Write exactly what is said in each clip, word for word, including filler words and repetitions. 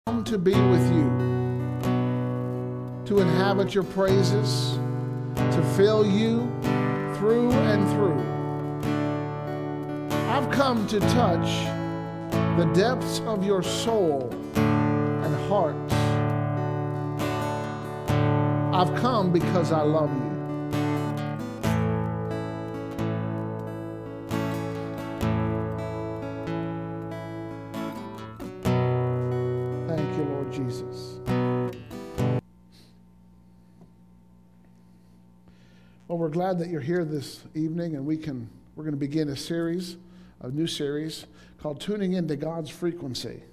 come to be with you, to inhabit your praises, to fill you through and through. I've come to touch the depths of your soul and heart. I've come because I love you. Thank you, Lord Jesus. Well, we're glad that you're here this evening, and we can we're going to begin a series, a new series called Tuning Into God's Frequency.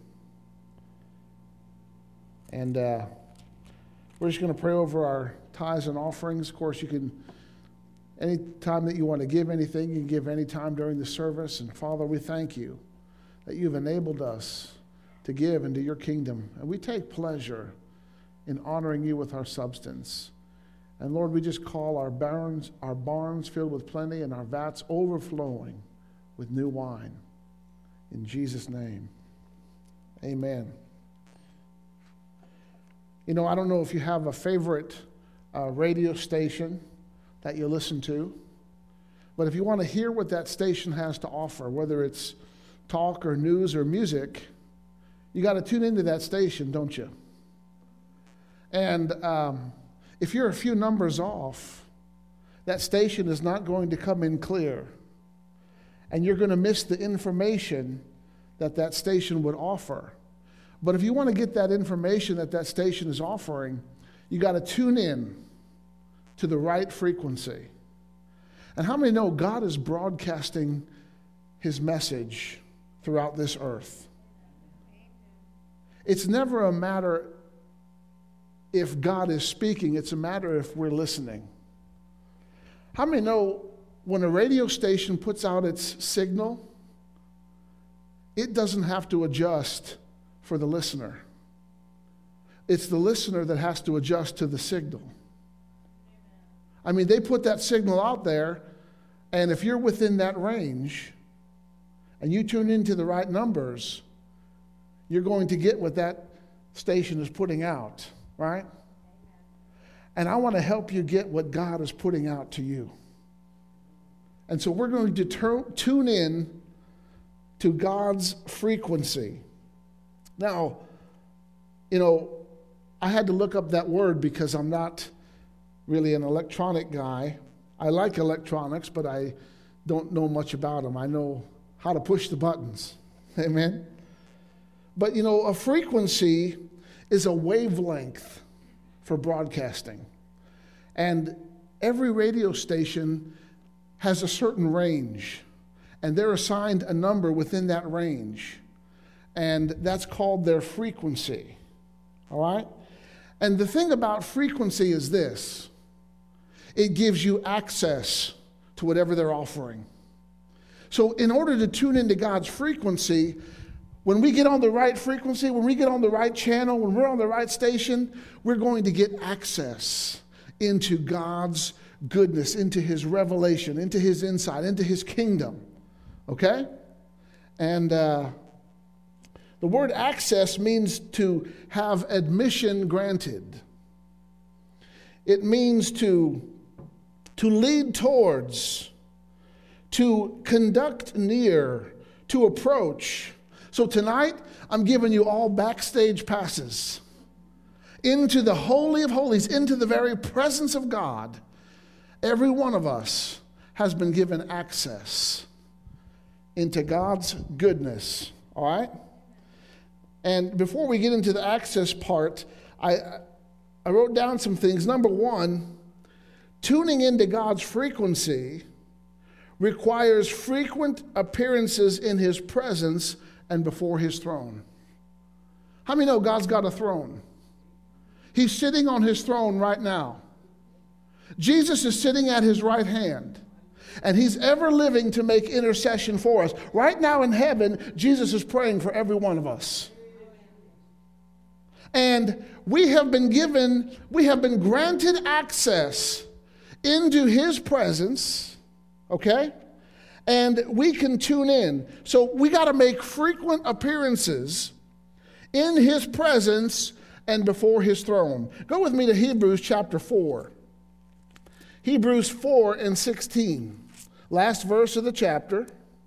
And uh, we're just going to pray over our tithes and offerings. Of course, you can, any time that you want to give anything, you can give any time during the service. And Father, we thank you that you've enabled us to give into your kingdom. And we take pleasure in honoring you with our substance. And Lord, we just call our barns, our barns filled with plenty and our vats overflowing with new wine. In Jesus' name, amen. You know, I don't know if you have a favorite uh, radio station that you listen to, but if you want to hear what that station has to offer, whether it's talk or news or music, you got to tune into that station, don't you? And um, if you're a few numbers off, that station is not going to come in clear, and you're going to miss the information that that station would offer. But if you want to get that information that that station is offering, you got to tune in to the right frequency. And how many know God is broadcasting his message throughout this earth? It's never a matter if God is speaking, it's a matter if we're listening. How many know when a radio station puts out its signal, it doesn't have to adjust for the listener. It's the listener that has to adjust to the signal. I mean, they put that signal out there, and if you're within that range and you tune into the right numbers, you're going to get what that station is putting out, right? And I want to help you get what God is putting out to you. And so we're going to ter- tune in to God's frequency. Now, you know, I had to look up that word because I'm not really an electronic guy. I like electronics, but I don't know much about them. I know how to push the buttons. Amen? But, you know, a frequency is a wavelength for broadcasting. And every radio station has a certain range, and they're assigned a number within that range. And that's called their frequency, all right? And the thing about frequency is this. It gives you access to whatever they're offering. So in order to tune into God's frequency, when we get on the right frequency, when we get on the right channel, when we're on the right station, we're going to get access into God's goodness, into his revelation, into his insight, into his kingdom, okay? And uh, the word access means to have admission granted. It means to, to lead towards, to conduct near, to approach. So tonight, I'm giving you all backstage passes into the Holy of Holies, into the very presence of God. Every one of us has been given access into God's goodness, all right? And before we get into the access part, I, I wrote down some things. Number one, tuning into God's frequency requires frequent appearances in his presence and before his throne. How many know God's got a throne? He's sitting on his throne right now. Jesus is sitting at his right hand, and he's ever living to make intercession for us. Right now in heaven, Jesus is praying for every one of us. And we have been given, we have been granted access into his presence, okay? And we can tune in. So we got to make frequent appearances in his presence and before his throne. Go with me to Hebrews chapter four. Hebrews four and sixteen. Last verse of the chapter.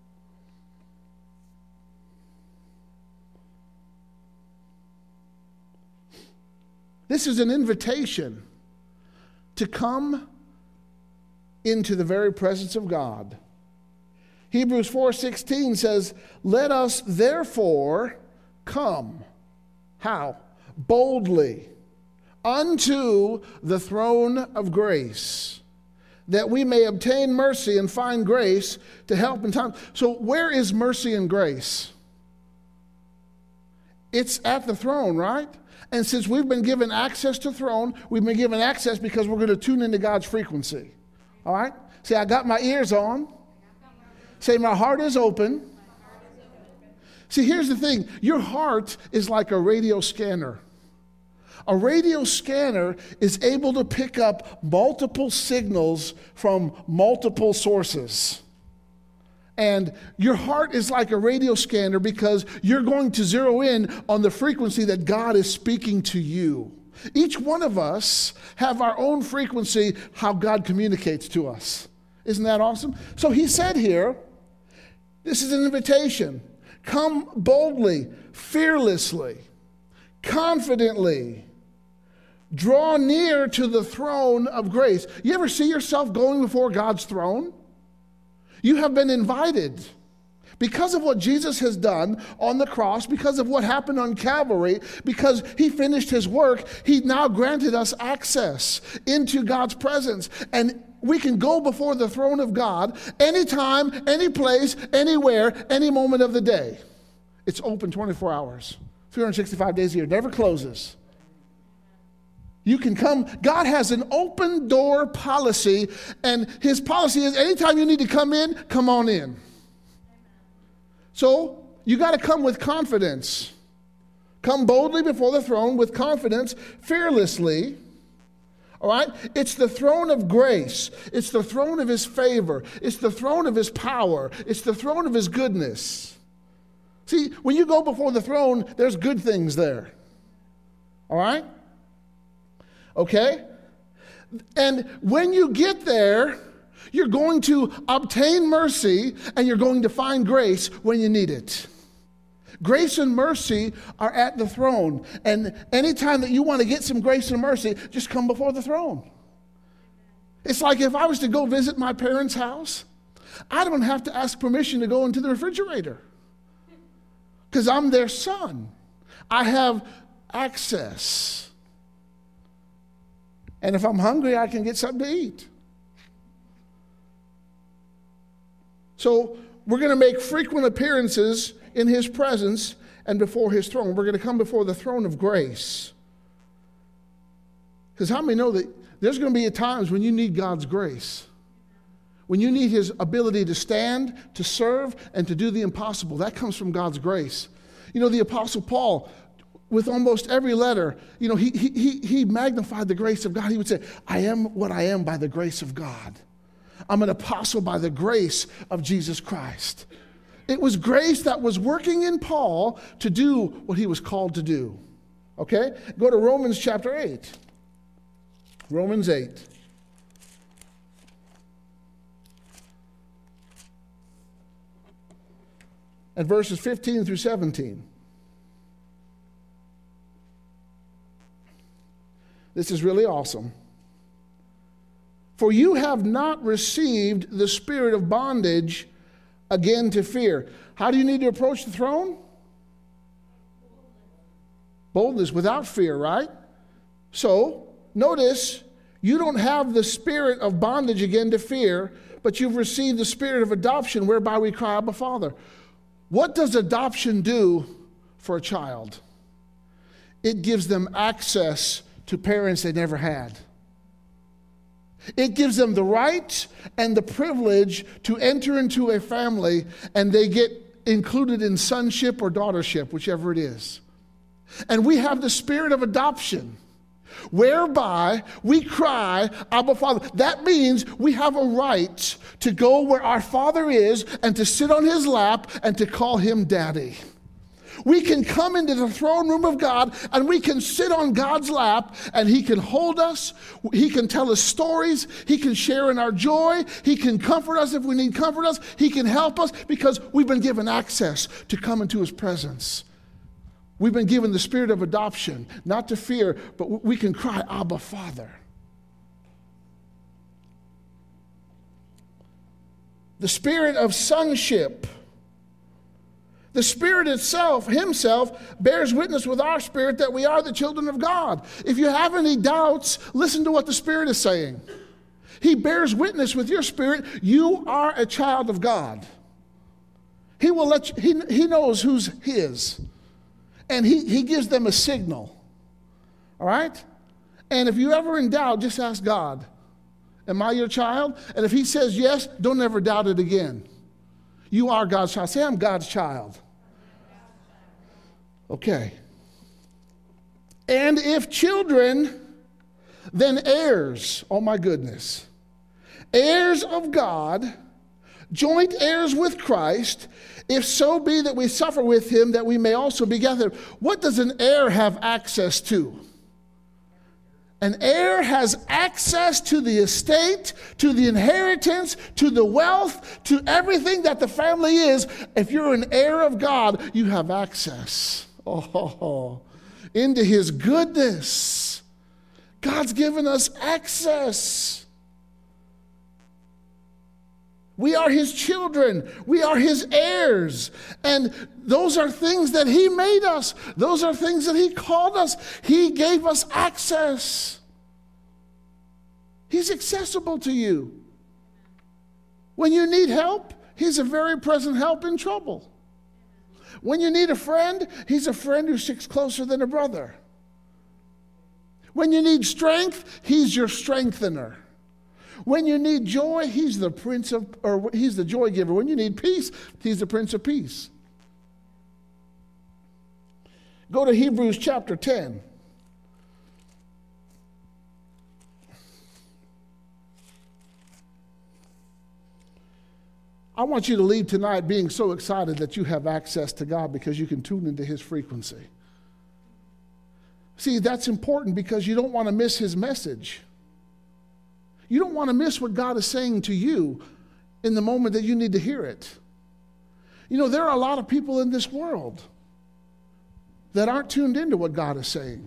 This is an invitation to come into the very presence of God. Hebrews four sixteen says, "Let us therefore come." How? Boldly unto the throne of grace, that we may obtain mercy and find grace to help in time. So where is mercy and grace? It's at the throne, right? And since we've been given access to the throne, we've been given access because we're going to tune into God's frequency. All right? Say, I got my ears on. Say, my heart is open. See, here's the thing. Your heart is like a radio scanner. A radio scanner is able to pick up multiple signals from multiple sources. And your heart is like a radio scanner because you're going to zero in on the frequency that God is speaking to you. Each one of us have our own frequency, how God communicates to us. Isn't that awesome? So he said here, this is an invitation. Come boldly, fearlessly, confidently. Draw near to the throne of grace. You ever see yourself going before God's throne? You have been invited. Because of what Jesus has done on the cross, because of what happened on Calvary, because he finished his work, he now granted us access into God's presence. And we can go before the throne of God anytime, any place, anywhere, any moment of the day. It's open twenty-four hours, three hundred sixty-five days a year, never closes. You can come. God has an open door policy, and his policy is anytime you need to come in, come on in. So you got to come with confidence. Come boldly before the throne with confidence, fearlessly. All right? It's the throne of grace. It's the throne of his favor. It's the throne of his power. It's the throne of his goodness. See, when you go before the throne, there's good things there. All right? Okay? And when you get there, you're going to obtain mercy and you're going to find grace when you need it. Grace and mercy are at the throne. And anytime that you want to get some grace and mercy, just come before the throne. It's like if I was to go visit my parents' house, I don't have to ask permission to go into the refrigerator because I'm their son. I have access. And if I'm hungry, I can get something to eat. So we're going to make frequent appearances in his presence and before his throne. We're going to come before the throne of grace. Because how many know that there's going to be times when you need God's grace? When you need his ability to stand, to serve, and to do the impossible. That comes from God's grace. You know, the Apostle Paul, with almost every letter, you know, he, he, he magnified the grace of God. He would say, I am what I am by the grace of God. I'm an apostle by the grace of Jesus Christ. It was grace that was working in Paul to do what he was called to do. Okay? Go to Romans chapter eight. Romans eight. And verses fifteen through seventeen. This is really awesome. For you have not received the spirit of bondage again to fear. How do you need to approach the throne? Boldness, without fear, right? So, notice, you don't have the spirit of bondage again to fear, but you've received the spirit of adoption whereby we cry, Abba, Father. What does adoption do for a child? It gives them access to parents they never had. It gives them the right and the privilege to enter into a family, and they get included in sonship or daughtership, whichever it is. And we have the spirit of adoption, whereby we cry, Abba, Father. That means we have a right to go where our Father is and to sit on his lap and to call him Daddy. We can come into the throne room of God and we can sit on God's lap and he can hold us. He can tell us stories. He can share in our joy. He can comfort us if we need comfort us. He can help us because we've been given access to come into his presence. We've been given the spirit of adoption, not to fear, but we can cry, Abba, Father. The spirit of sonship. The Spirit itself, himself, bears witness with our spirit that we are the children of God. If you have any doubts, listen to what the Spirit is saying. He bears witness with your spirit. You are a child of God. He will let you, he, he knows who's his. And he, he gives them a signal. All right? And if you're ever in doubt, just ask God, am I your child? And if he says yes, don't ever doubt it again. You are God's child. Say, I'm God's child. Okay. And if children, then heirs. Oh my goodness. Heirs of God, joint heirs with Christ, if so be that we suffer with him, that we may also be gathered. What does an heir have access to? An heir has access to the estate, to the inheritance, to the wealth, to everything that the family is. If you're an heir of God, you have access. Oh, into his goodness. God's given us access. We are his children. We are his heirs. And those are things that he made us. Those are things that he called us. He gave us access. He's accessible to you. When you need help, he's a very present help in trouble. When you need a friend, he's a friend who sticks closer than a brother. When you need strength, he's your strengthener. When you need joy, he's the prince of, or he's the joy giver. When you need peace, he's the Prince of Peace. Go to Hebrews chapter ten. I want you to leave tonight being so excited that you have access to God because you can tune into his frequency. See, that's important because you don't want to miss his message. You don't want to miss what God is saying to you in the moment that you need to hear it. You know, there are a lot of people in this world that aren't tuned into what God is saying.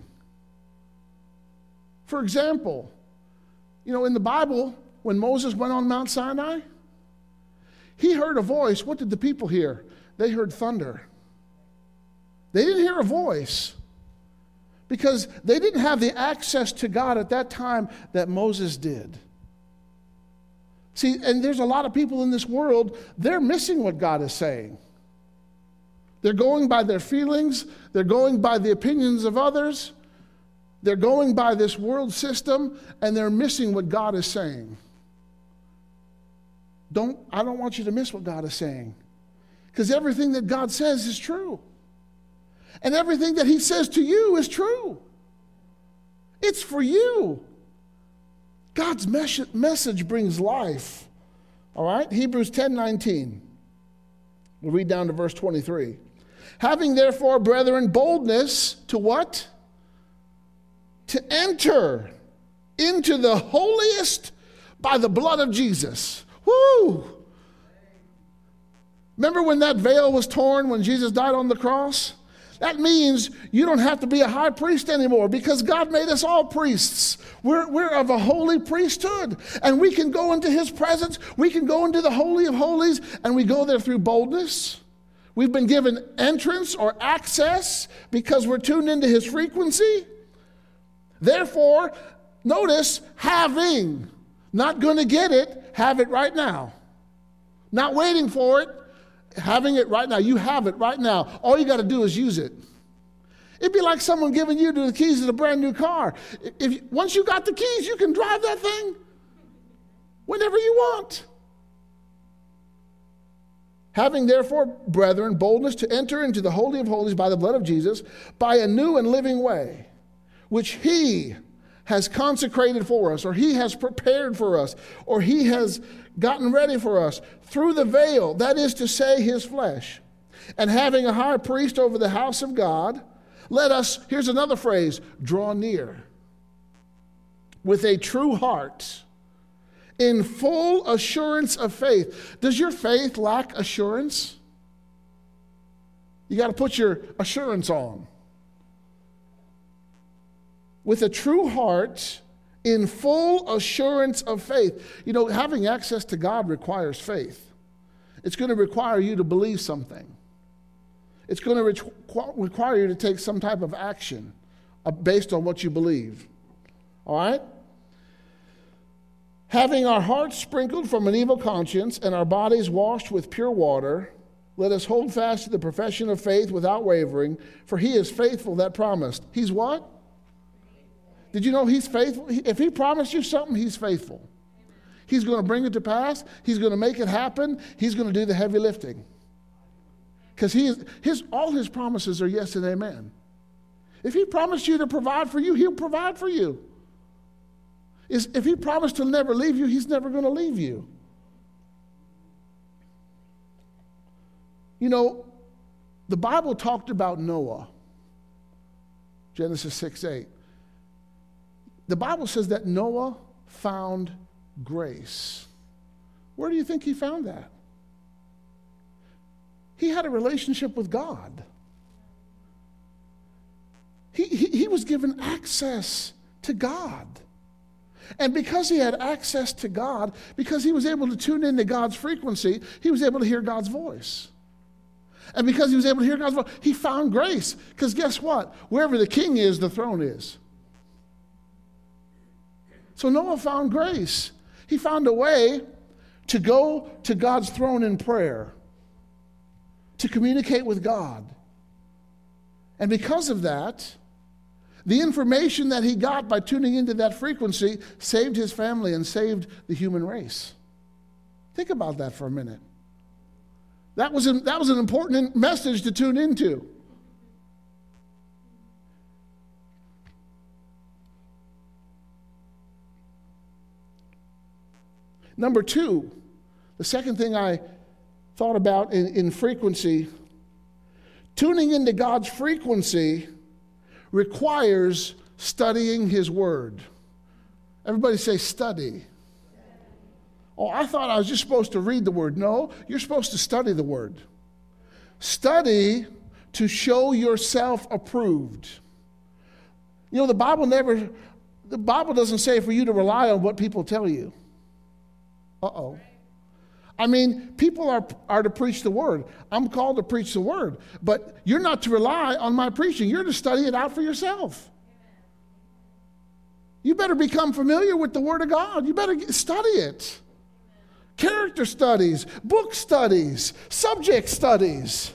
For example, you know, in the Bible, when Moses went on Mount Sinai, he heard a voice. What did the people hear? They heard thunder. They didn't hear a voice because they didn't have the access to God at that time that Moses did. See, and there's a lot of people in this world, they're missing what God is saying. They're going by their feelings. They're going by the opinions of others. They're going by this world system, and they're missing what God is saying. Don't, I don't want you to miss what God is saying, because everything that God says is true. And everything that he says to you is true. It's for you. God's mes- message brings life. All right? Hebrews ten nineteen. We'll read down to verse twenty-three. Having therefore, brethren, boldness to what? To enter into the holiest by the blood of Jesus. Woo! Remember when that veil was torn when Jesus died on the cross? That means you don't have to be a high priest anymore because God made us all priests. We're, we're of a holy priesthood, and we can go into his presence. We can go into the Holy of Holies, and we go there through boldness. We've been given entrance or access because we're tuned into his frequency. Therefore, notice, having, not going to get it, have it right now. Not waiting for it. Having it right now. You have it right now. All you got to do is use it. It'd be like someone giving you the keys to a brand new car. If once you got the keys, you can drive that thing whenever you want. Having therefore, brethren, boldness to enter into the Holy of Holies by the blood of Jesus, by a new and living way, which he has consecrated for us, or he has prepared for us, or he has gotten ready for us through the veil, that is to say, his flesh. And having a high priest over the house of God, let us, here's another phrase, draw near with a true heart, in full assurance of faith. Does your faith lack assurance? You got to put your assurance on. With a true heart, in full assurance of faith. You know, having access to God requires faith. It's going to require you to believe something. It's going to re- require you to take some type of action based on what you believe. All right? Having our hearts sprinkled from an evil conscience and our bodies washed with pure water, let us hold fast to the profession of faith without wavering, for he is faithful that promised. He's what? Did you know he's faithful? If he promised you something, he's faithful. He's going to bring it to pass. He's going to make it happen. He's going to do the heavy lifting. Because he is, his, all his promises are yes and amen. If he promised you to provide for you, he'll provide for you. Is, if he promised to never leave you, he's never going to leave you. You know, the Bible talked about Noah, Genesis six eight. The Bible says that Noah found grace. Where do you think he found that? He had a relationship with God. He, he, he was given access to God. And because he had access to God, because he was able to tune into God's frequency, he was able to hear God's voice. And because he was able to hear God's voice, he found grace. Because guess what? Wherever the king is, the throne is. So Noah found grace. He found a way to go to God's throne in prayer, to communicate with God. And because of that, the information that he got by tuning into that frequency saved his family and saved the human race. Think about that for a minute. That was an, that was an important message to tune into. Number two, the second thing I thought about in, in frequency, tuning into God's frequency requires studying his word. Everybody say study. Oh, I thought I was just supposed to read the word. No, you're supposed to study the word. Study to show yourself approved. You know, the Bible never, the Bible doesn't say for you to rely on what people tell you. Uh-oh. I mean, people are, are to preach the word. I'm called to preach the word. But you're not to rely on my preaching. You're to study it out for yourself. You better become familiar with the word of God. You better get, study it. Character studies, book studies, subject studies.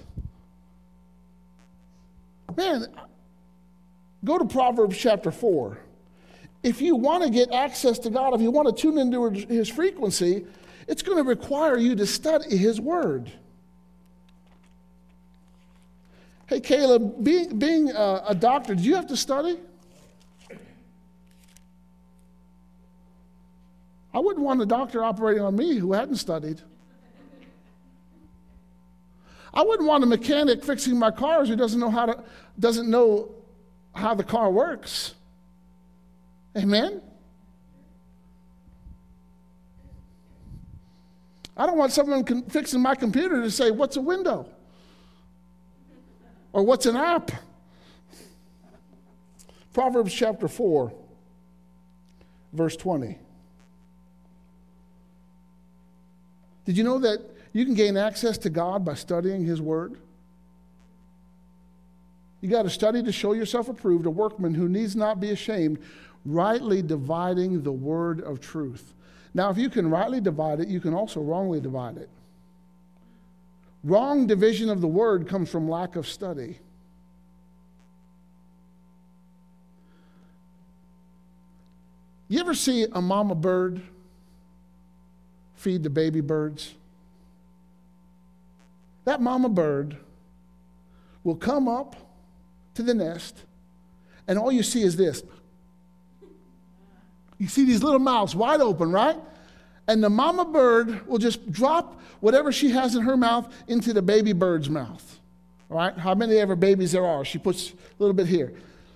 Man, go to Proverbs chapter four. If you want to get access to God, if you want to tune into his frequency, it's going to require you to study his word. Hey, Caleb, being, being a, a doctor, did you have to study? I wouldn't want a doctor operating on me who hadn't studied. I wouldn't want a mechanic fixing my cars who doesn't know how to doesn't know how the car works. Amen? I don't want someone con- fixing my computer to say, what's a window? Or what's an app? Proverbs chapter four, verse twenty. Did you know that you can gain access to God by studying his word? You got to study to show yourself approved, a workman who needs not be ashamed, rightly dividing the word of truth. Now, if you can rightly divide it, you can also wrongly divide it. Wrong division of the word comes from lack of study. You ever see a mama bird feed the baby birds? That mama bird will come up to the nest, and all you see is this. You see these little mouths wide open, right? And the mama bird will just drop whatever she has in her mouth into the baby bird's mouth. All right? How many ever babies there are? She puts a little bit here.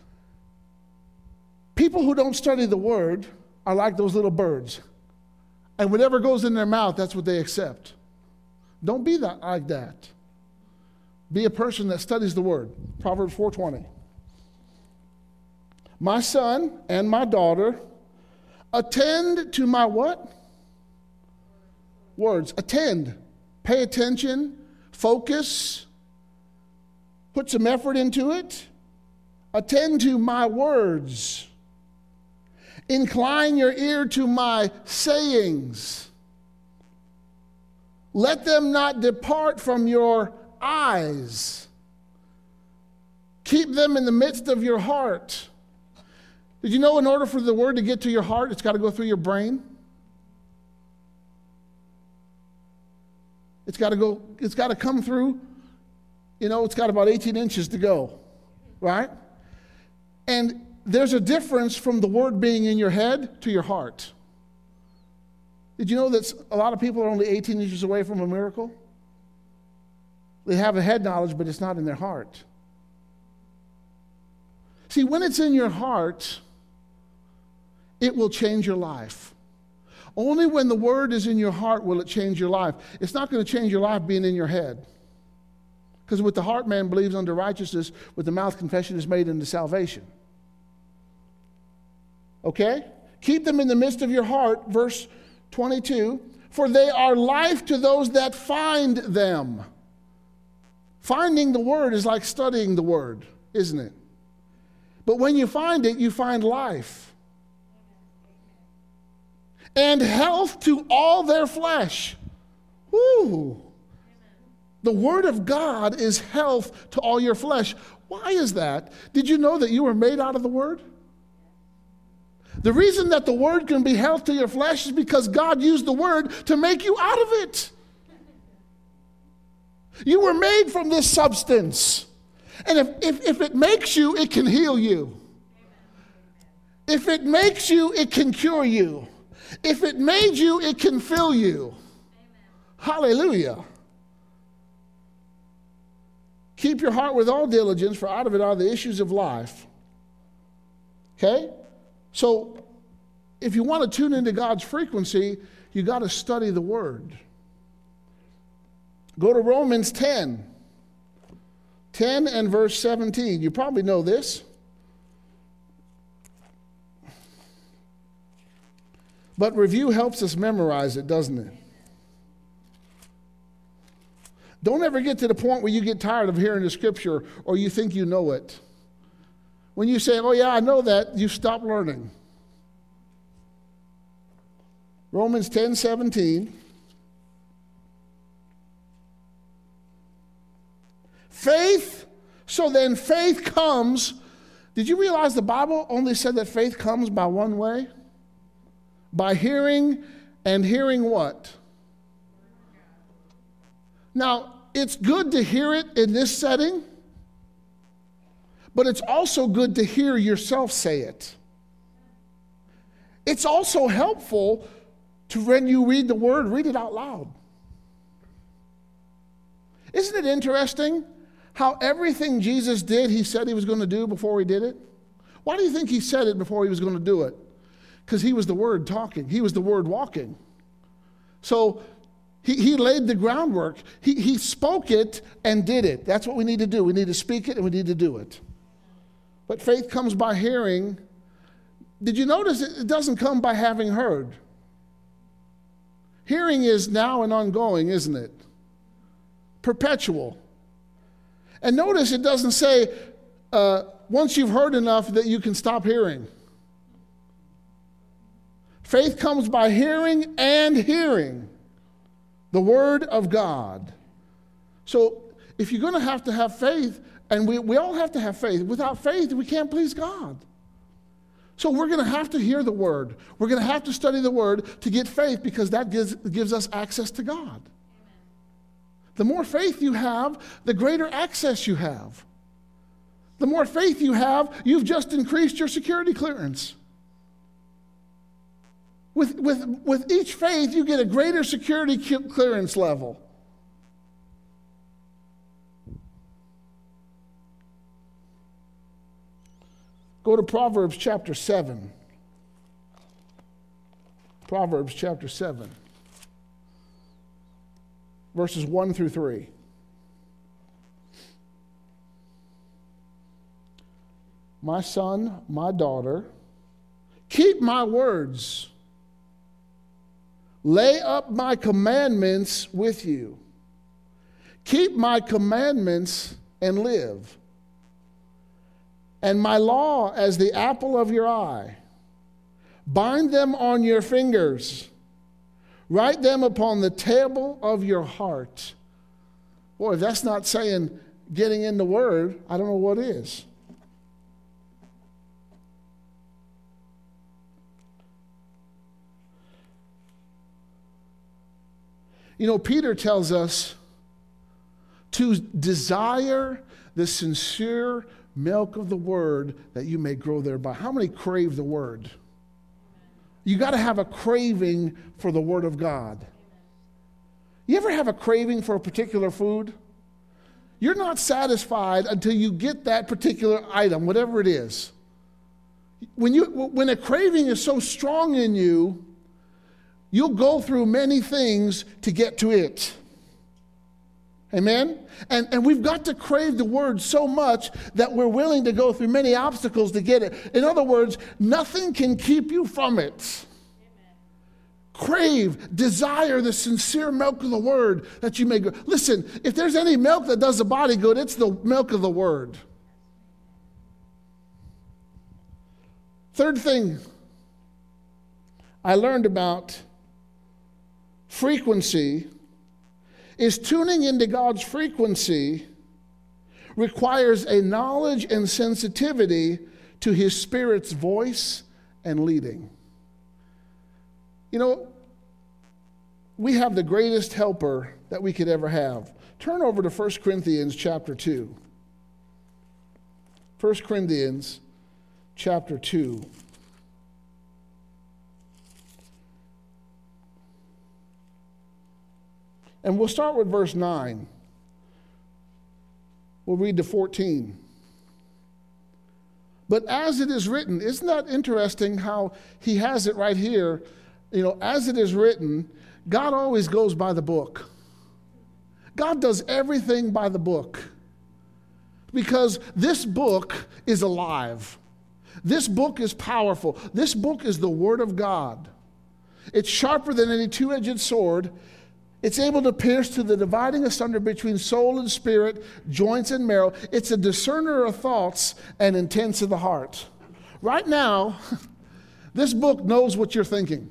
People who don't study the word are like those little birds. And whatever goes in their mouth, that's what they accept. Don't be that like that. Be a person that studies the word. Proverbs four twenty. My son and my daughter, attend to my what? Words. Attend. Pay attention. Focus. Put some effort into it. Attend to my words. Incline your ear to my sayings. Let them not depart from your eyes. Keep them in the midst of your heart. Did you know in order for the word to get to your heart, it's got to go through your brain? It's got to go, it's got to come through, you know, it's got about eighteen inches to go, right? And there's a difference from the word being in your head to your heart. Did you know that a lot of people are only eighteen inches away from a miracle? They have a head knowledge, but it's not in their heart. See, when it's in your heart, it will change your life. Only when the word is in your heart will it change your life. It's not going to change your life being in your head. Because with the heart man believes unto righteousness, with the mouth confession is made unto salvation. Okay? Keep them in the midst of your heart, verse twenty-two, for they are life to those that find them. Finding the word is like studying the word, isn't it? But when you find it, you find life. And health to all their flesh. Woo! The word of God is health to all your flesh. Why is that? Did you know that you were made out of the word? The reason that the word can be health to your flesh is because God used the word to make you out of it. You were made from this substance. And if, if, if it makes you, it can heal you. If it makes you, it can cure you. If it made you, it can fill you. Hallelujah. Keep your heart with all diligence, for out of it are the issues of life. Okay? So, if you want to tune into God's frequency, you got to study the Word. Go to Romans ten. ten and verse seventeen. You probably know this. But review helps us memorize it, doesn't it? Don't ever get to the point where you get tired of hearing the scripture or you think you know it. When you say, oh yeah, I know that, you stop learning. Romans ten seventeen. Faith, so then faith comes. Did you realize the Bible only said that faith comes by one way? By hearing, and hearing what? Now, it's good to hear it in this setting, but it's also good to hear yourself say it. It's also helpful to, when you read the word, read it out loud. Isn't it interesting how everything Jesus did, he said he was going to do before he did it? Why do you think he said it before he was going to do it? Because he was the word talking. He was the word walking. So he, he laid the groundwork. He, he spoke it and did it. That's what we need to do. We need to speak it and we need to do it. But faith comes by hearing. Did you notice it doesn't come by having heard? Hearing is now and ongoing, isn't it? Perpetual. And notice it doesn't say uh, once you've heard enough that you can stop hearing. Faith comes by hearing and hearing the word of God. So if you're going to have to have faith, and we, we all have to have faith. Without faith, we can't please God. So we're going to have to hear the word. We're going to have to study the word to get faith, because that gives, gives us access to God. Amen. The more faith you have, the greater access you have. The more faith you have, you've just increased your security clearance. With, with, with each faith, you get a greater security clearance level. Go to Proverbs chapter seven. Proverbs chapter seven. Verses one through three. My son, my daughter, keep my words. Lay up my commandments with you. Keep my commandments and live. And my law as the apple of your eye. Bind them on your fingers. Write them upon the table of your heart. Boy, if that's not saying getting in the Word, I don't know what is. You know, Peter tells us to desire the sincere milk of the Word that you may grow thereby. How many crave the Word? You got to have a craving for the Word of God. You ever have a craving for a particular food? You're not satisfied until you get that particular item, whatever it is. When you, when a craving is so strong in you, you'll go through many things to get to it. Amen? And, and we've got to crave the Word so much that we're willing to go through many obstacles to get it. In other words, nothing can keep you from it. Amen. Crave, desire the sincere milk of the Word that you may go. Listen, if there's any milk that does the body good, it's the milk of the Word. Third thing I learned about frequency is tuning into God's frequency requires a knowledge and sensitivity to His Spirit's voice and leading. You know, we have the greatest helper that we could ever have. Turn over to First Corinthians chapter two. First Corinthians chapter two. And we'll start with verse nine. We'll read to fourteen. But as it is written, isn't that interesting how he has it right here? You know, as it is written, God always goes by the book. God does everything by the book. Because this book is alive. This book is powerful. This book is the Word of God. It's sharper than any two-edged sword. It's able to pierce to the dividing asunder between soul and spirit, joints and marrow. It's a discerner of thoughts and intents of the heart. Right now, this book knows what you're thinking.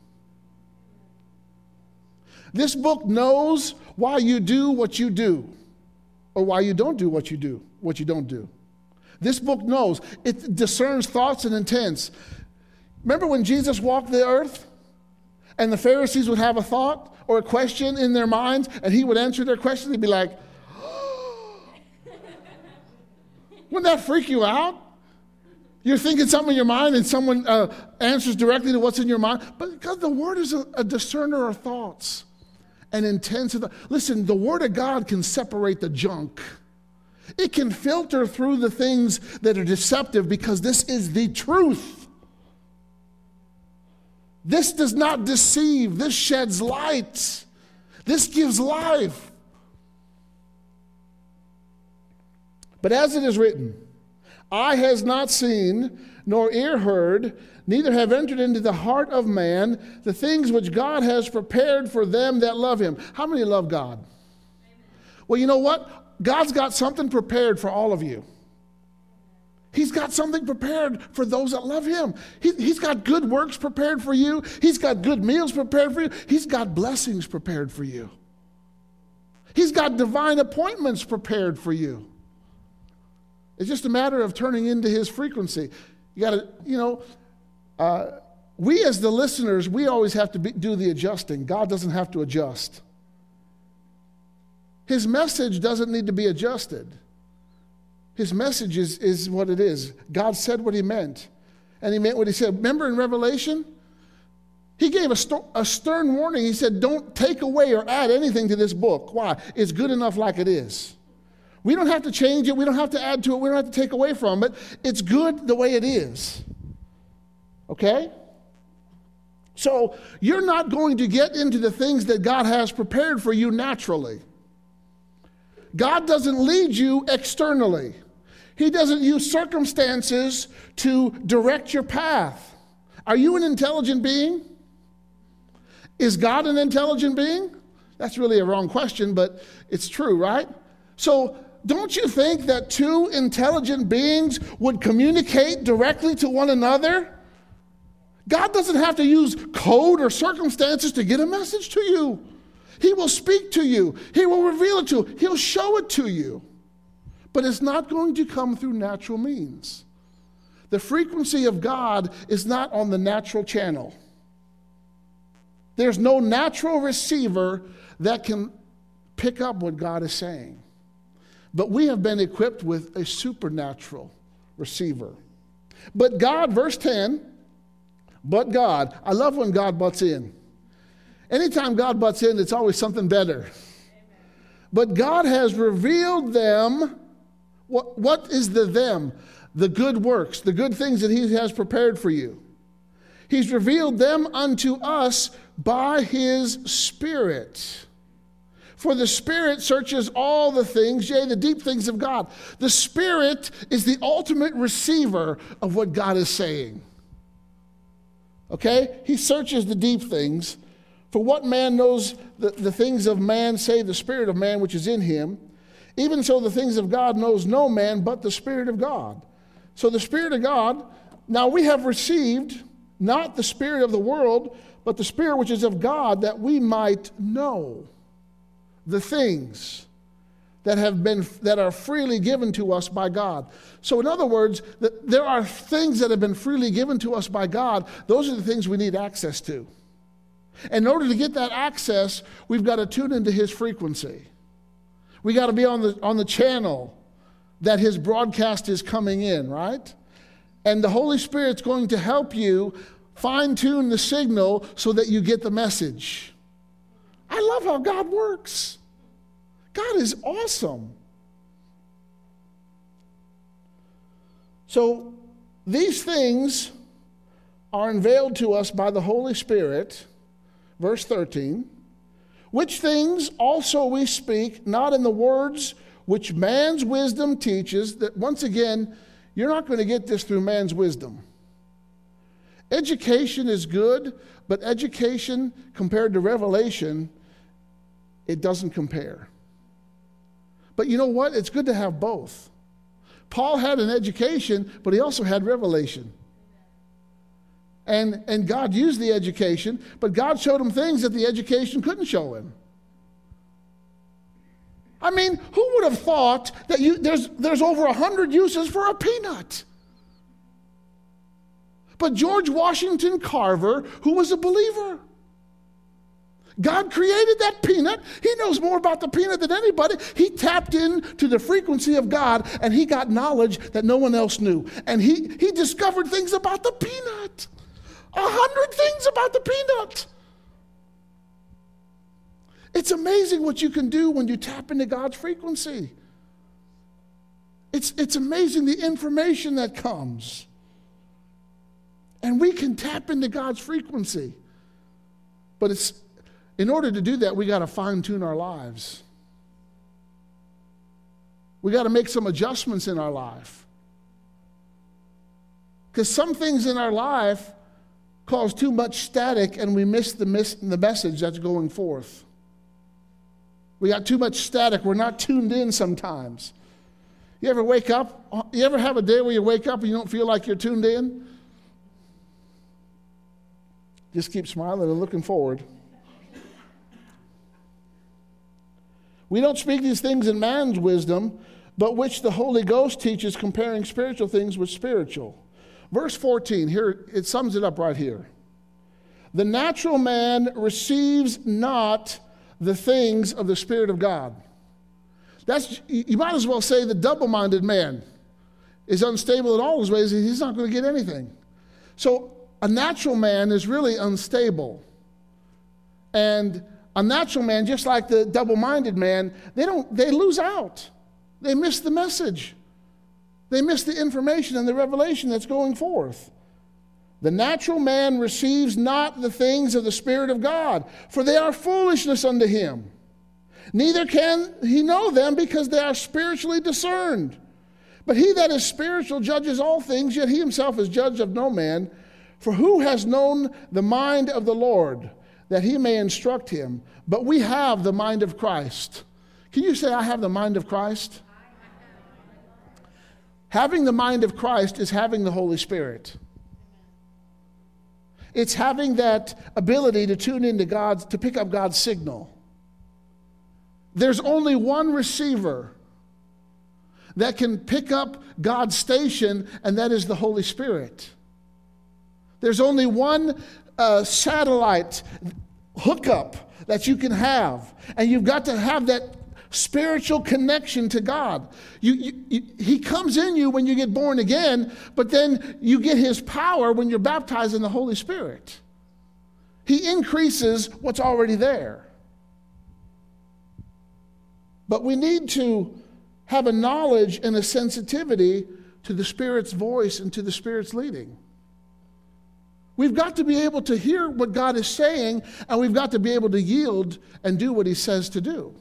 This book knows why you do what you do, or why you don't do what you do, what you don't do. This book knows. It discerns thoughts and intents. Remember when Jesus walked the earth and the Pharisees would have a thought or a question in their minds, and he would answer their question? They'd be like, oh. Wouldn't that freak you out? You're thinking something in your mind, and someone uh, answers directly to what's in your mind. But because the Word is a, a discerner of thoughts and intents of the, listen, the Word of God can separate the junk. It can filter through the things that are deceptive, because this is the truth. This does not deceive. This sheds light. This gives life. But as it is written, eye has not seen, nor ear heard, neither have entered into the heart of man the things which God has prepared for them that love Him. How many love God? Amen. Well, you know what? God's got something prepared for all of you. He's got something prepared for those that love Him. He, he's got good works prepared for you. He's got good meals prepared for you. He's got blessings prepared for you. He's got divine appointments prepared for you. It's just a matter of turning into His frequency. You got to, you know, uh, we as the listeners, we always have to be, do the adjusting. God doesn't have to adjust. His message doesn't need to be adjusted. His message is, is what it is. God said what He meant, and He meant what He said. Remember in Revelation? He gave a, st- a stern warning. He said, don't take away or add anything to this book. Why? It's good enough like it is. We don't have to change it. We don't have to add to it. We don't have to take away from it. It's good the way it is. Okay? So you're not going to get into the things that God has prepared for you naturally. God doesn't lead you externally. He doesn't use circumstances to direct your path. Are you an intelligent being? Is God an intelligent being? That's really a wrong question, but it's true, right? So don't you think that two intelligent beings would communicate directly to one another? God doesn't have to use code or circumstances to get a message to you. He will speak to you. He will reveal it to you. He'll show it to you. But it's not going to come through natural means. The frequency of God is not on the natural channel. There's no natural receiver that can pick up what God is saying. But we have been equipped with a supernatural receiver. But God, verse ten, but God. I love when God butts in. Anytime God butts in, it's always something better. Amen. But God has revealed them. What, what is the them? The good works, the good things that he has prepared for you. He's revealed them unto us by his Spirit. For the Spirit searches all the things, yea, the deep things of God. The Spirit is the ultimate receiver of what God is saying. Okay? He searches the deep things. For what man knows the, the things of man, save the spirit of man which is in him? Even so the things of God knows no man but the Spirit of God. So the Spirit of God, now we have received not the spirit of the world, but the Spirit which is of God, that we might know the things that have been that are freely given to us by God. So in other words, that there are things that have been freely given to us by God. Those are the things we need access to. And in order to get that access, we've got to tune into his frequency. We got to be on the on the channel that his broadcast is coming in, right? And the Holy Spirit's going to help you fine-tune the signal so that you get the message. I love how God works. God is awesome. So these things are unveiled to us by the Holy Spirit, verse thirteen, which things also we speak, not in the words which man's wisdom teaches. That once again, you're not going to get this through man's wisdom. Education is good, but education compared to revelation, it doesn't compare. But you know what? It's good to have both. Paul had an education, but he also had revelation. And, and God used the education, but God showed him things that the education couldn't show him. I mean, who would have thought that you, there's, there's over a hundred uses for a peanut? But George Washington Carver, who was a believer, God created that peanut. He knows more about the peanut than anybody. He tapped into the frequency of God, and he got knowledge that no one else knew. And he, he discovered things about the peanut. A hundred things about the peanut. It's amazing what you can do when you tap into God's frequency. It's, it's amazing the information that comes. And we can tap into God's frequency. But it's in order to do that, we got to fine-tune our lives. We got to make some adjustments in our life. Because some things in our life cause too much static and we miss the, miss the message that's going forth. We got too much static. We're not tuned in sometimes. You ever wake up? You ever have a day where you wake up and you don't feel like you're tuned in? Just keep smiling and looking forward. We don't speak these things in man's wisdom, but which the Holy Ghost teaches, comparing spiritual things with spiritual. Verse fourteen, here, it sums it up right here. The natural man receives not the things of the Spirit of God. That's, you might as well say the double-minded man is unstable in all his ways. He's not going to get anything. So a natural man is really unstable. And a natural man, just like the double-minded man, they don't they lose out. They miss the message. They miss the information and the revelation that's going forth. The natural man receives not the things of the Spirit of God, for they are foolishness unto him. Neither can he know them, because they are spiritually discerned. But he that is spiritual judges all things, yet he himself is judged of no man. For who has known the mind of the Lord, that he may instruct him? But we have the mind of Christ. Can you say, I have the mind of Christ? Having the mind of Christ is having the Holy Spirit. It's having that ability to tune into God's, to pick up God's signal. There's only one receiver that can pick up God's station, and that is the Holy Spirit. There's only one uh, satellite hookup that you can have, and you've got to have that spiritual connection to God. You, you, you, he comes in you when you get born again, but then you get his power when you're baptized in the Holy Spirit. He increases what's already there. But we need to have a knowledge and a sensitivity to the Spirit's voice and to the Spirit's leading. We've got to be able to hear what God is saying, and we've got to be able to yield and do what he says to do.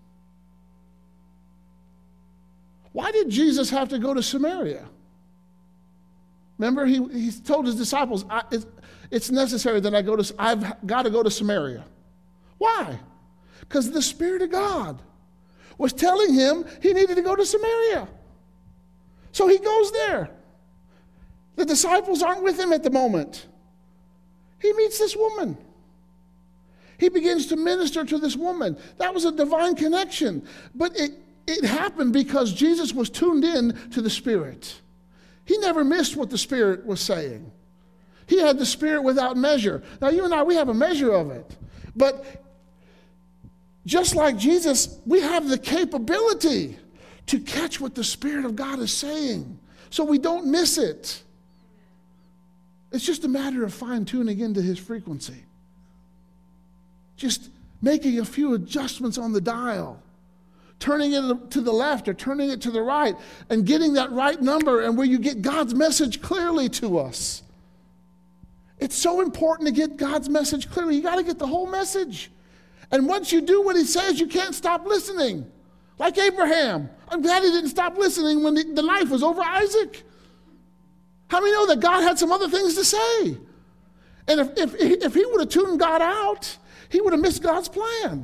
Why did Jesus have to go to Samaria? Remember, he, he told his disciples, I, it's, it's necessary that I go to, I've got to go to Samaria. Why? Because the Spirit of God was telling him he needed to go to Samaria. So he goes there. The disciples aren't with him at the moment. He meets this woman. He begins to minister to this woman. That was a divine connection. But it, it happened because Jesus was tuned in to the Spirit. He never missed what the Spirit was saying. He had the Spirit without measure. Now, you and I, we have a measure of it. But just like Jesus, we have the capability to catch what the Spirit of God is saying, so we don't miss it. It's just a matter of fine-tuning into his frequency. Just making a few adjustments on the dial, turning it to the left or turning it to the right, and getting that right number, and where you get God's message clearly to us. It's so important to get God's message clearly. You got to get the whole message. And once you do what he says, you can't stop listening. Like Abraham. I'm glad he didn't stop listening when the, the knife was over Isaac. How many know that God had some other things to say? And if, if, if he would have tuned God out, he would have missed God's plan.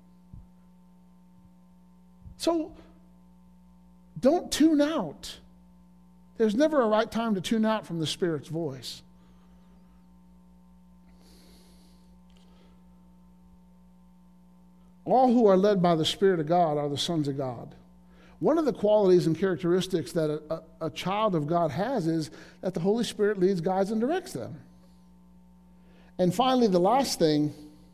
So don't tune out. There's never a right time to tune out from the Spirit's voice. All who are led by the Spirit of God are the sons of God. One of the qualities and characteristics that a, a, a child of God has is that the Holy Spirit leads, guides, and directs them. And finally, the last thing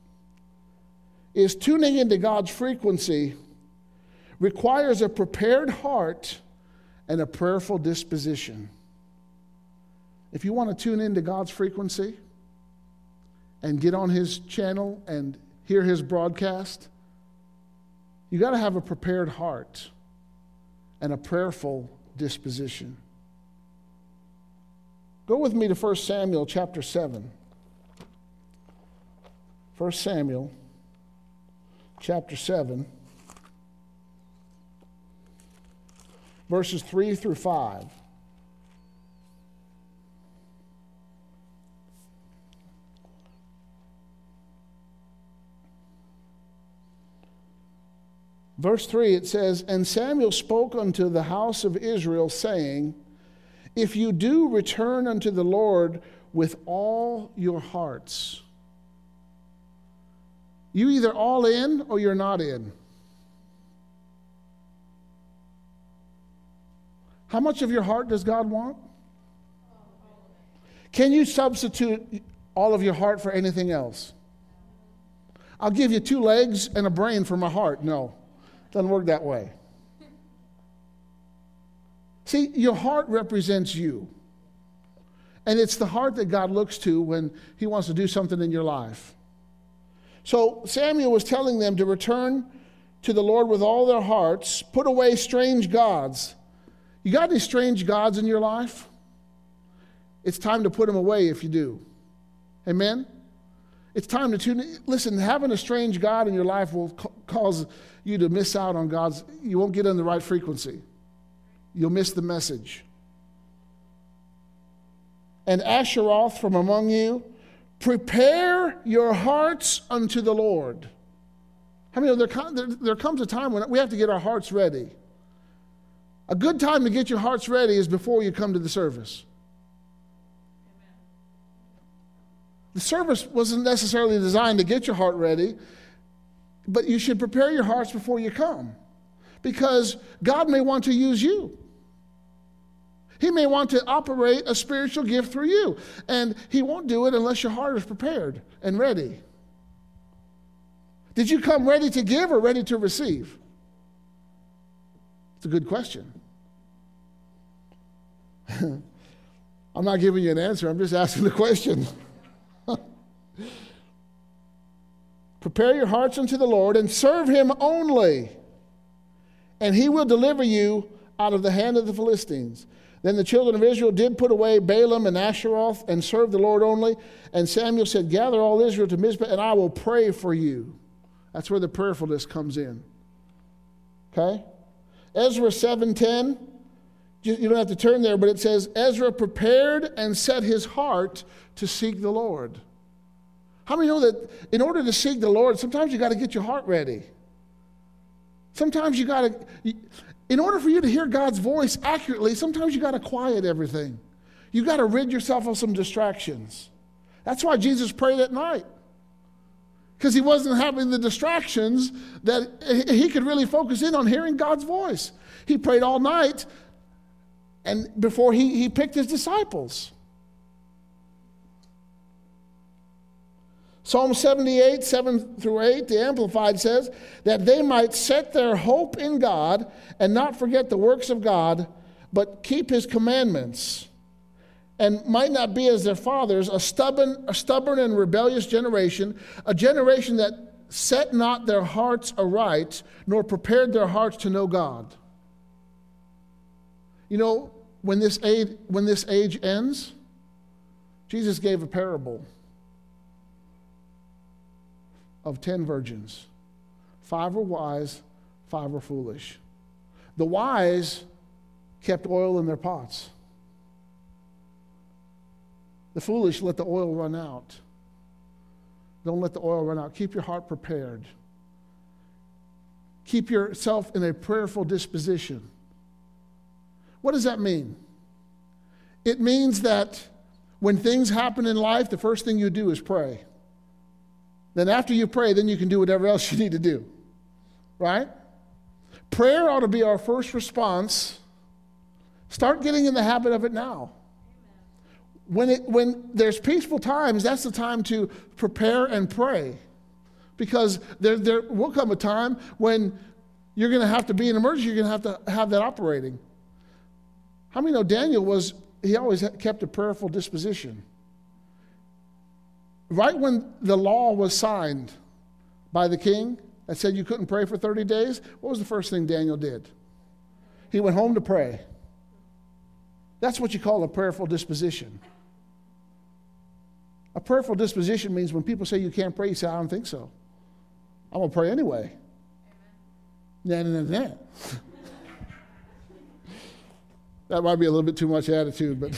is tuning into God's frequency requires a prepared heart and a prayerful disposition. If you want to tune into God's frequency and get on his channel and hear his broadcast, you got to have a prepared heart and a prayerful disposition. Go with me to First Samuel chapter seven. First Samuel chapter seven, verses three through five. Verse three, it says, "And Samuel spoke unto the house of Israel, saying, If you do return unto the Lord with all your hearts." You either all in or you're not in. How much of your heart does God want? Can you substitute all of your heart for anything else? I'll give you two legs and a brain for my heart. No. Doesn't work that way. See, your heart represents you. And it's the heart that God looks to when he wants to do something in your life. So Samuel was telling them to return to the Lord with all their hearts, put away strange gods. You got any strange gods in your life? It's time to put them away if you do. Amen? It's time to tune in. Listen, having a strange God in your life will ca- cause you to miss out on God's, you won't get on the right frequency. You'll miss the message. And Asheroth from among you, prepare your hearts unto the Lord. How many know there, there, there comes a time when we have to get our hearts ready. A good time to get your hearts ready is before you come to the service. The service wasn't necessarily designed to get your heart ready, but you should prepare your hearts before you come, because God may want to use you. He may want to operate a spiritual gift through you, and he won't do it unless your heart is prepared and ready. Did you come ready to give or ready to receive? It's a good question. I'm not giving you an answer. I'm just asking the question. Prepare your hearts unto the Lord and serve him only, and he will deliver you out of the hand of the Philistines. Then the children of Israel did put away Balaam and Asheroth and serve the Lord only. And Samuel said, gather all Israel to Mizpah, and I will pray for you. That's where the prayerfulness comes in. Okay? Ezra seven ten. You don't have to turn there, but it says, Ezra prepared and set his heart to seek the Lord. How many know that in order to seek the Lord, sometimes you got to get your heart ready? Sometimes you got to, in order for you to hear God's voice accurately, sometimes you got to quiet everything. You got to rid yourself of some distractions. That's why Jesus prayed at night, because he wasn't having the distractions that he could really focus in on hearing God's voice. He prayed all night, and before he, he picked his disciples. Psalm seventy-eight, seven through eight, the Amplified says, that they might set their hope in God and not forget the works of God, but keep his commandments, and might not be as their fathers, a stubborn, a stubborn and rebellious generation, a generation that set not their hearts aright, nor prepared their hearts to know God. You know, when this age, when this age ends, Jesus gave a parable of ten virgins. Five were wise, five were foolish. The wise kept oil in their pots. The foolish let the oil run out. Don't let the oil run out. Keep your heart prepared. Keep yourself in a prayerful disposition. What does that mean? It means that when things happen in life, the first thing you do is pray. Then after you pray, then you can do whatever else you need to do. Right? Prayer ought to be our first response. Start getting in the habit of it now. When, it, when there's peaceful times, that's the time to prepare and pray. Because there, there will come a time when you're going to have to be in emergency, you're going to have to have that operating. How many know Daniel was, he always kept a prayerful disposition. Right when the law was signed by the king that said you couldn't pray for thirty days, what was the first thing Daniel did? He went home to pray. That's what you call a prayerful disposition. A prayerful disposition means when people say you can't pray, you say, I don't think so. I'm going to pray anyway. Nah, nah, nah, nah. That might be a little bit too much attitude, but...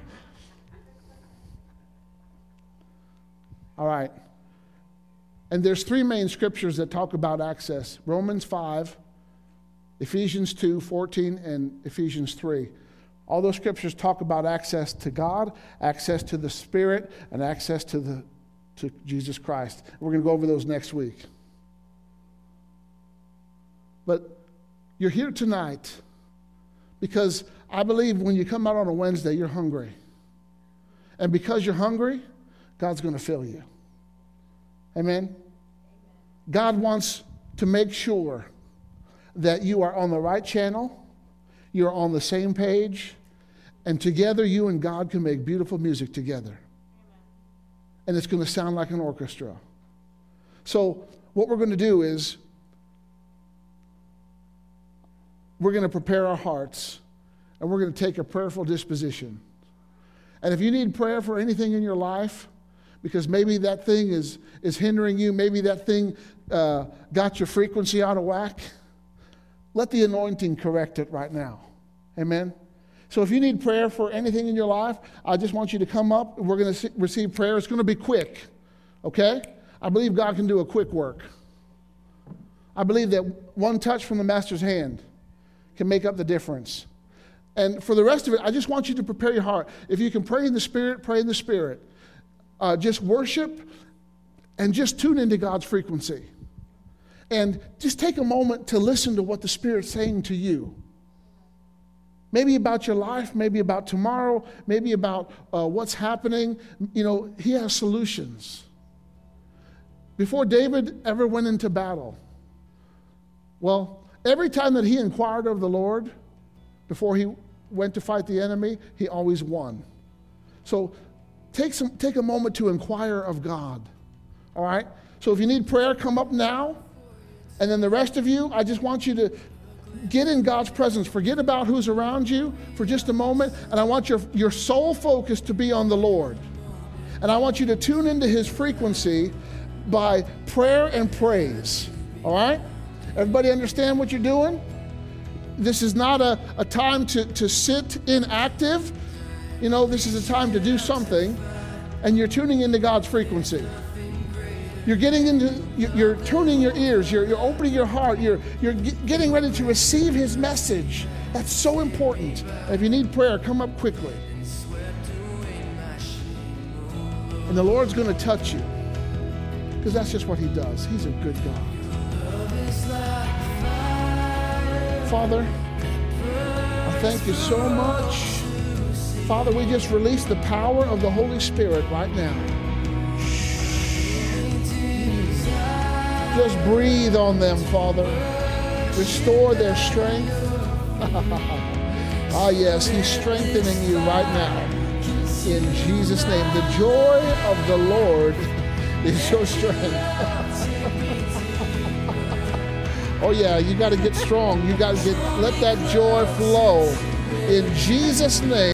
All right. And there's three main scriptures that talk about access. Romans five, Ephesians two, fourteen, and Ephesians three. All those scriptures talk about access to God, access to the Spirit, and access to the to Jesus Christ. We're going to go over those next week. But you're here tonight because I believe when you come out on a Wednesday, you're hungry. And because you're hungry, God's going to fill you. Amen? God wants to make sure that you are on the right channel, you're on the same page, and together you and God can make beautiful music together. Amen. And it's going to sound like an orchestra. So what we're going to do is we're going to prepare our hearts, and we're going to take a prayerful disposition. And if you need prayer for anything in your life, because maybe that thing is, is hindering you, maybe that thing uh, got your frequency out of whack, let the anointing correct it right now. Amen? So if you need prayer for anything in your life, I just want you to come up. We're going to receive prayer. It's going to be quick, okay? I believe God can do a quick work. I believe that one touch from the Master's hand can make up the difference. And for the rest of it, I just want you to prepare your heart. If you can pray in the Spirit, pray in the Spirit. Uh, just worship and just tune into God's frequency. And just take a moment to listen to what the Spirit's saying to you. Maybe about your life, maybe about tomorrow, maybe about uh, what's happening. You know, He has solutions. Before David ever went into battle, well, every time that he inquired of the Lord before he went to fight the enemy, he always won. So take some, take a moment to inquire of God. All right? So if you need prayer, come up now. And then the rest of you, I just want you to get in God's presence. Forget about who's around you for just a moment. And I want your, your sole focus to be on the Lord. And I want you to tune into His frequency by prayer and praise. All right? Everybody understand what you're doing? This is not a, a time to, to sit inactive. You know, this is a time to do something. And you're tuning into God's frequency. You're getting into, you're tuning your ears, you're, you're opening your heart, you're, you're getting ready to receive His message. That's so important. And if you need prayer, come up quickly. And the Lord's going to touch you, because that's just what He does. He's a good God. Father, I thank you so much. Father, we just release the power of the Holy Spirit right now. Just breathe on them, Father. Restore their strength. Ah, yes, He's strengthening you right now. In Jesus' name. The joy of the Lord is your strength. Oh, yeah, you got to get strong. You got to get, let that joy flow. In Jesus' name.